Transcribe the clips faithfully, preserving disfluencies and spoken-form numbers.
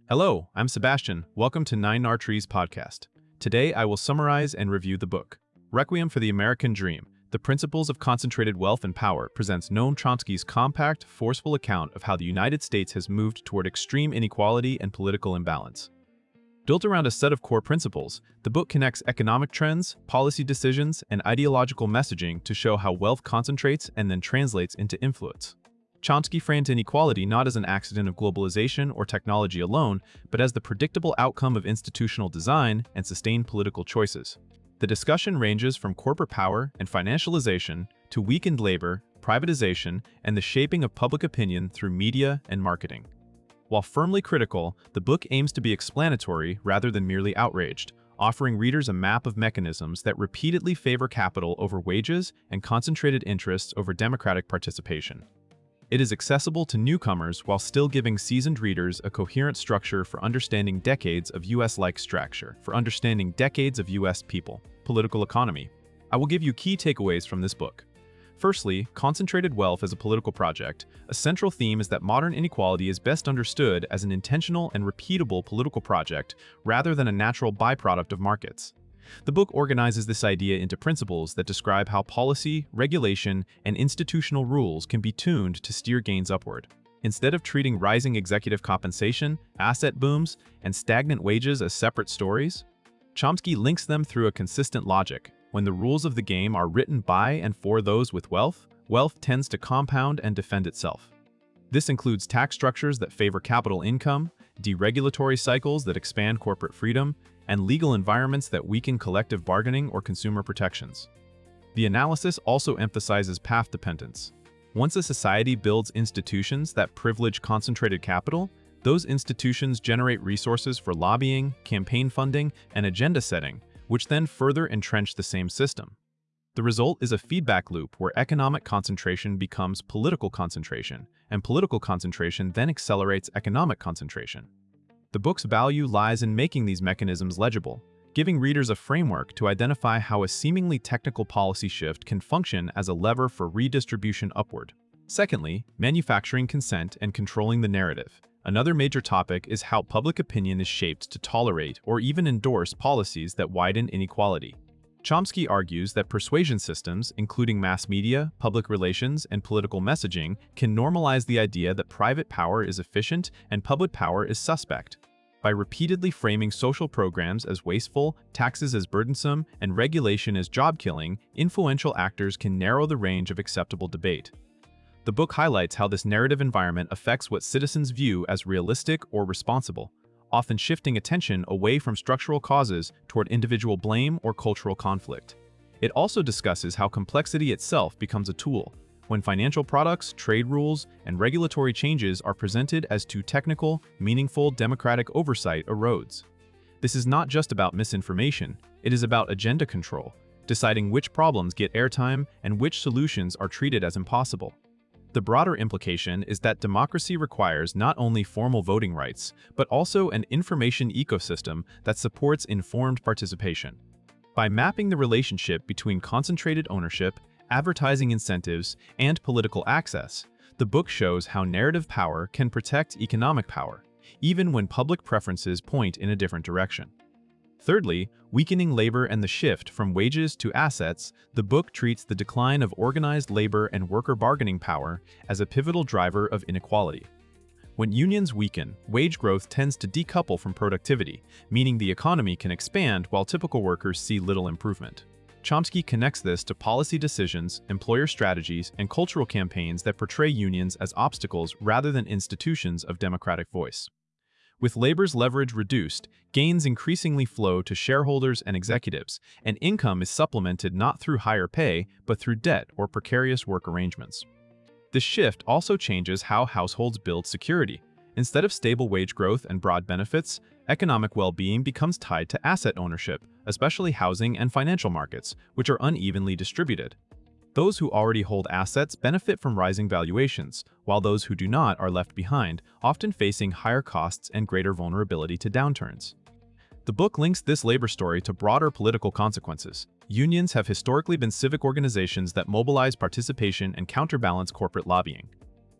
Hello, I'm Sebastian. Welcome to Nine R Trees podcast. Today I will summarize and review the book. Requiem for the American Dream, The Principles of Concentrated Wealth and Power presents Noam Chomsky's compact, forceful account of how the United States has moved toward extreme inequality and political imbalance. Built around a set of core principles, the book connects economic trends, policy decisions, and ideological messaging to show how wealth concentrates and then translates into influence. Chomsky frames inequality not as an accident of globalization or technology alone, but as the predictable outcome of institutional design and sustained political choices. The discussion ranges from corporate power and financialization to weakened labor, privatization, and the shaping of public opinion through media and marketing. While firmly critical, the book aims to be explanatory rather than merely outraged, offering readers a map of mechanisms that repeatedly favor capital over wages and concentrated interests over democratic participation. It is accessible to newcomers while still giving seasoned readers a coherent structure for understanding decades of U S-like structure, for understanding decades of U S people, political economy. I will give you key takeaways from this book. Firstly, concentrated wealth as a political project. A central theme is that modern inequality is best understood as an intentional and repeatable political project rather than a natural byproduct of markets. The book organizes this idea into principles that describe how policy, regulation, and institutional rules can be tuned to steer gains upward. Instead of treating rising executive compensation, asset booms, and stagnant wages as separate stories, Chomsky links them through a consistent logic. When the rules of the game are written by and for those with wealth, wealth tends to compound and defend itself. This includes tax structures that favor capital income, deregulatory cycles that expand corporate freedom, and legal environments that weaken collective bargaining or consumer protections. The analysis also emphasizes path dependence. Once a society builds institutions that privilege concentrated capital, those institutions generate resources for lobbying, campaign funding, and agenda setting, which then further entrench the same system. The result is a feedback loop where economic concentration becomes political concentration, and political concentration then accelerates economic concentration. The book's value lies in making these mechanisms legible, giving readers a framework to identify how a seemingly technical policy shift can function as a lever for redistribution upward. Secondly, manufacturing consent and controlling the narrative. Another major topic is how public opinion is shaped to tolerate or even endorse policies that widen inequality. Chomsky argues that persuasion systems, including mass media, public relations, and political messaging, can normalize the idea that private power is efficient and public power is suspect. By repeatedly framing social programs as wasteful, taxes as burdensome, and regulation as job-killing, influential actors can narrow the range of acceptable debate. The book highlights how this narrative environment affects what citizens view as realistic or responsible, often shifting attention away from structural causes toward individual blame or cultural conflict. It also discusses how complexity itself becomes a tool, when financial products, trade rules, and regulatory changes are presented as too technical, meaningful democratic oversight erodes. This is not just about misinformation, it is about agenda control, deciding which problems get airtime and which solutions are treated as impossible. The broader implication is that democracy requires not only formal voting rights, but also an information ecosystem that supports informed participation. By mapping the relationship between concentrated ownership, advertising incentives, and political access, the book shows how narrative power can protect economic power, even when public preferences point in a different direction. Thirdly, weakening labor and the shift from wages to assets, the book treats the decline of organized labor and worker bargaining power as a pivotal driver of inequality. When unions weaken, wage growth tends to decouple from productivity, meaning the economy can expand while typical workers see little improvement. Chomsky connects this to policy decisions, employer strategies, and cultural campaigns that portray unions as obstacles rather than institutions of democratic voice. With labor's leverage reduced, gains increasingly flow to shareholders and executives, and income is supplemented not through higher pay, but through debt or precarious work arrangements. This shift also changes how households build security. Instead of stable wage growth and broad benefits, economic well-being becomes tied to asset ownership, especially housing and financial markets, which are unevenly distributed. Those who already hold assets benefit from rising valuations, while those who do not are left behind, often facing higher costs and greater vulnerability to downturns. The book links this labor story to broader political consequences. Unions have historically been civic organizations that mobilize participation and counterbalance corporate lobbying.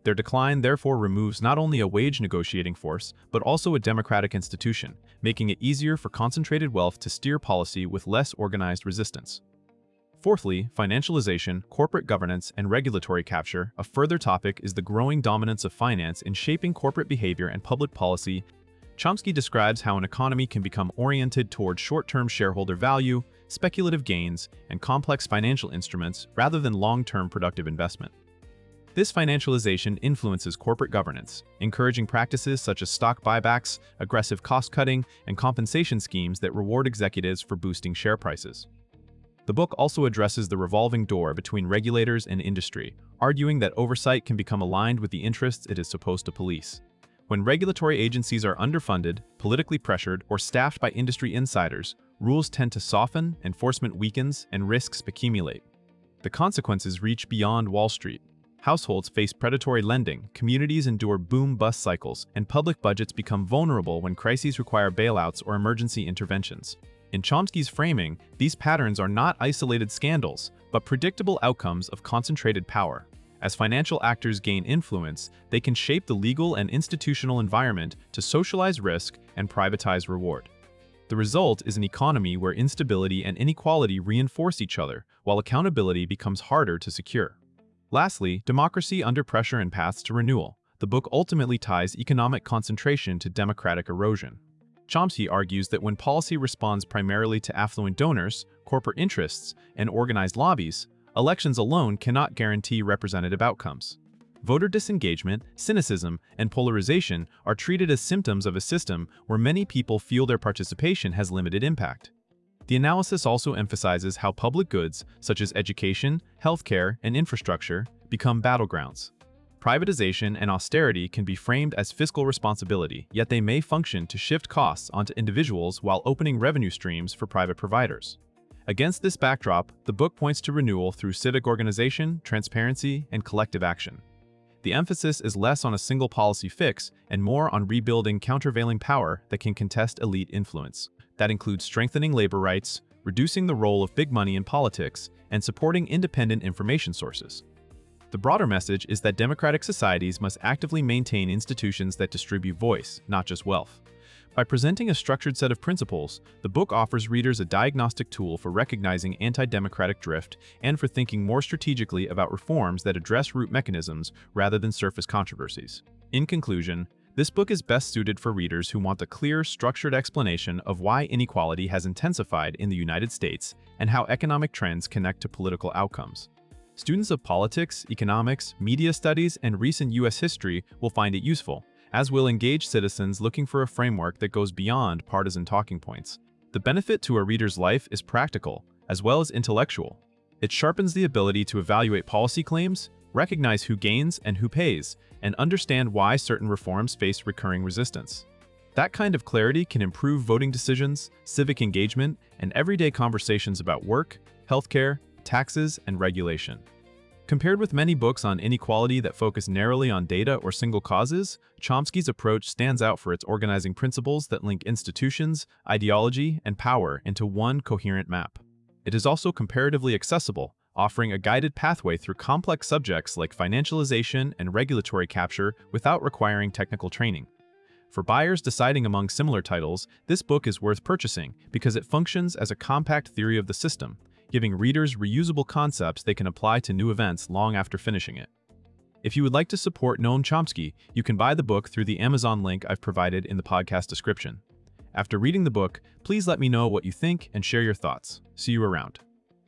Their decline therefore removes not only a wage negotiating force, but also a democratic institution, making it easier for concentrated wealth to steer policy with less organized resistance. Fourthly, financialization, corporate governance, and regulatory capture. A further topic is the growing dominance of finance in shaping corporate behavior and public policy. Chomsky describes how an economy can become oriented toward short-term shareholder value, speculative gains, and complex financial instruments rather than long-term productive investment. This financialization influences corporate governance, encouraging practices such as stock buybacks, aggressive cost-cutting, and compensation schemes that reward executives for boosting share prices. The book also addresses the revolving door between regulators and industry, arguing that oversight can become aligned with the interests it is supposed to police. When regulatory agencies are underfunded, politically pressured, or staffed by industry insiders, rules tend to soften, enforcement weakens, and risks accumulate. The consequences reach beyond Wall Street. Households face predatory lending, communities endure boom-bust cycles, and public budgets become vulnerable when crises require bailouts or emergency interventions. In Chomsky's framing, these patterns are not isolated scandals, but predictable outcomes of concentrated power. As financial actors gain influence, they can shape the legal and institutional environment to socialize risk and privatize reward. The result is an economy where instability and inequality reinforce each other, while accountability becomes harder to secure. Lastly, democracy under pressure and paths to renewal. The book ultimately ties economic concentration to democratic erosion. Chomsky argues that when policy responds primarily to affluent donors, corporate interests, and organized lobbies, elections alone cannot guarantee representative outcomes. Voter disengagement, cynicism, and polarization are treated as symptoms of a system where many people feel their participation has limited impact. The analysis also emphasizes how public goods, such as education, healthcare, and infrastructure, become battlegrounds. Privatization and austerity can be framed as fiscal responsibility, yet they may function to shift costs onto individuals while opening revenue streams for private providers. Against this backdrop, the book points to renewal through civic organization, transparency, and collective action. The emphasis is less on a single policy fix and more on rebuilding countervailing power that can contest elite influence. That includes strengthening labor rights, reducing the role of big money in politics, and supporting independent information sources. The broader message is that democratic societies must actively maintain institutions that distribute voice, not just wealth. By presenting a structured set of principles, the book offers readers a diagnostic tool for recognizing anti-democratic drift and for thinking more strategically about reforms that address root mechanisms rather than surface controversies. In conclusion, this book is best suited for readers who want a clear, structured explanation of why inequality has intensified in the United States and how economic trends connect to political outcomes. Students of politics, economics, media studies, and recent U S history will find it useful, as will engaged citizens looking for a framework that goes beyond partisan talking points. The benefit to a reader's life is practical, as well as intellectual. It sharpens the ability to evaluate policy claims, recognize who gains and who pays, and understand why certain reforms face recurring resistance. That kind of clarity can improve voting decisions, civic engagement, and everyday conversations about work, healthcare, taxes, and regulation. Compared with many books on inequality that focus narrowly on data or single causes, Chomsky's approach stands out for its organizing principles that link institutions, ideology, and power into one coherent map. It is also comparatively accessible, offering a guided pathway through complex subjects like financialization and regulatory capture without requiring technical training. For buyers deciding among similar titles, this book is worth purchasing because it functions as a compact theory of the system, giving readers reusable concepts they can apply to new events long after finishing it. If you would like to support Noam Chomsky, you can buy the book through the Amazon link I've provided in the podcast description. After reading the book, please let me know what you think and share your thoughts. See you around.